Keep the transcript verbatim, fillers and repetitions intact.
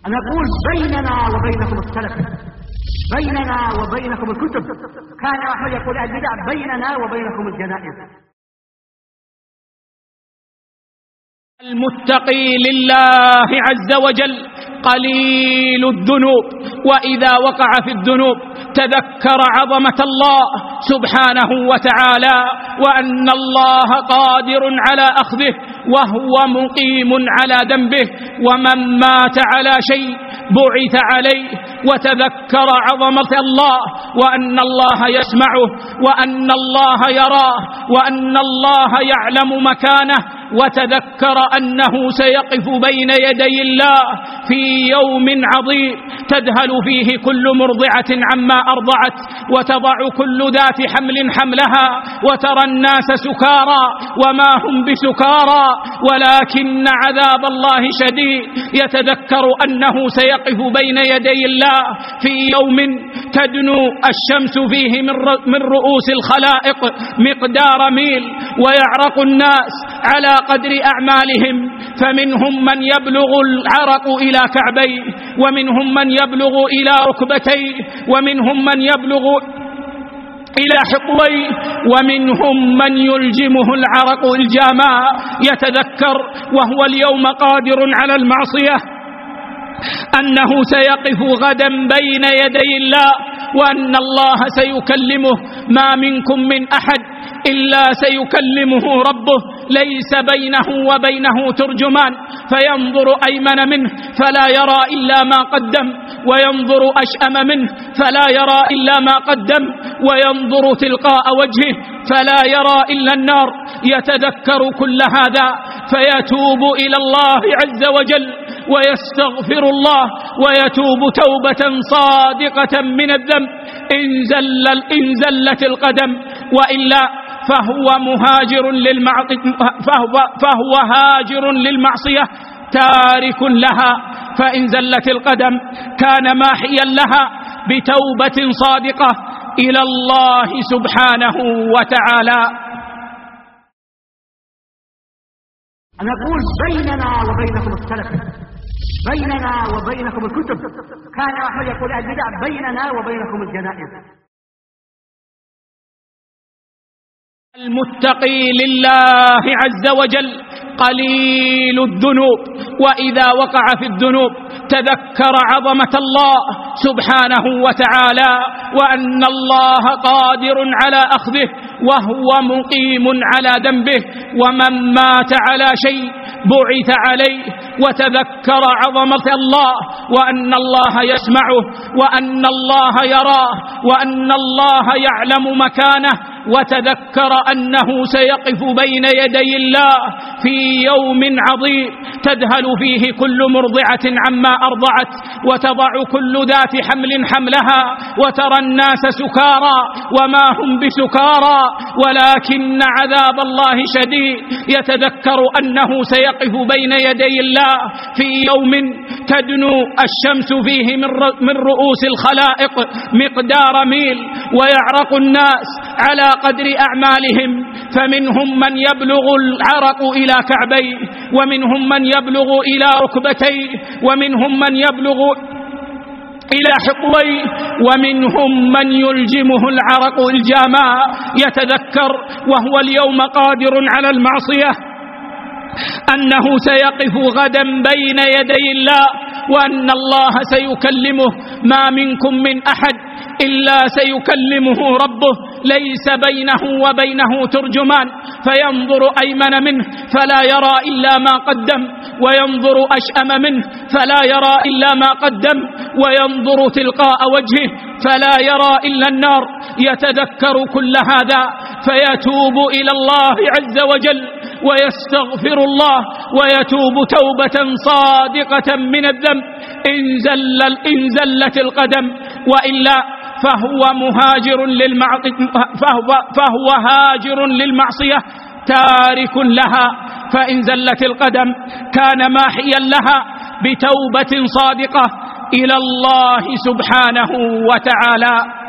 نقول بيننا وبينكم السلف، بيننا وبينكم الكتب. كان أحمد يقول البدع بيننا وبينكم الجنائز. المتقي لله عز وجل قليل الذنوب، وإذا وقع في الذنوب تذكر عظمة الله سبحانه وتعالى، وأن الله قادر على أخذه وهو مقيم على ذنبه. ومن مات على شيء بعث عليه، وتذكر عظمة الله وأن الله يسمعه وأن الله يراه وأن الله يعلم مكانه، وتذكر أنه سيقف بين يدي الله في يوم عظيم تذهل فيه كل مرضعة عما أرضعت، وتضع كل ذات حمل حملها، وترى الناس سكارى وما هم بسكارى ولكن عذاب الله شديد. يتذكر أنه سيقف بين يدي الله في يوم تدنو الشمس فيه من رؤوس الخلائق مقدار ميل، ويعرق الناس على قدر أعمالهم، فمنهم من يبلغ العرق إلى كعبيه، ومنهم من يبلغ إلى ركبتيه، ومنهم من يبلغ إلى حقويه، ومنهم من يلجمه العرق الجامع. يتذكر وهو اليوم قادر على المعصية أنه سيقف غدا بين يدي الله، وأن الله سيكلمه. ما منكم من أحد إلا سيكلمه ربه، ليس بينه وبينه ترجمان، فينظر أيمن منه فلا يرى إلا ما قدم، وينظر أشأم منه فلا يرى إلا ما قدم، وينظر تلقاء وجهه فلا يرى إلا النار. يتذكر كل هذا فيتوب إلى الله عز وجل ويستغفر الله ويتوب توبة صادقة من الذنب إن زل إن زلت القدم، وإلا فهو مهاجر للمعصية فهو, فهو هاجر للمعصية تارك لها. فإن زلت القدم كان ماحيا لها بتوبة صادقة إلى الله سبحانه وتعالى. نقول بيننا وبينكم السلف، بيننا وبينكم الكتب. كان أحمد يقول البدع بيننا وبينكم الجنائز. المتقي لله عز وجل قليل الذنوب، وإذا وقع في الذنوب تذكر عظمة الله سبحانه وتعالى، وأن الله قادر على أخذه وهو مقيم على ذنبه. ومن مات على شيء بعث عليه، وتذكر عظمة الله وأن الله يسمعه وأن الله يراه وأن الله يعلم مكانه، وتذكر أنه سيقف بين يدي الله في يوم عظيم تذهل فيه كل مرضعة عما أرضعت، وتضع كل ذات حمل حملها، وترى الناس سكارى وما هم بسكارى ولكن عذاب الله شديد. يتذكر أنه سيقف بين يدي الله في يوم تدنو الشمس فيه من رؤوس الخلائق مقدار ميل، ويعرق الناس على قدر أعمالهم، فمنهم من يبلغ العرق إلى كعبيه، ومنهم من يبلغ إلى ركبتيه، ومنهم من يبلغ إلى حقويه، ومنهم من يلجمه العرق الجامع. يتذكر وهو اليوم قادر على المعصية أنه سيقف غدا بين يدي الله، وأن الله سيكلمه. ما منكم من أحد إلا سيكلمه ربه، ليس بينه وبينه ترجمان، فينظر أيمن منه فلا يرى إلا ما قدم، وينظر أشأم منه فلا يرى إلا ما قدم، وينظر تلقاء وجهه فلا يرى إلا النار. يتذكر كل هذا فيتوب إلى الله عز وجل ويستغفر الله ويتوب توبة صادقة من الذنب إن زل إن زلت القدم، وإلا فهو مهاجر للمعصية فهو, فهو هاجر للمعصية تارك لها. فإن زلت القدم كان ماحيا لها بتوبة صادقة إلى الله سبحانه وتعالى.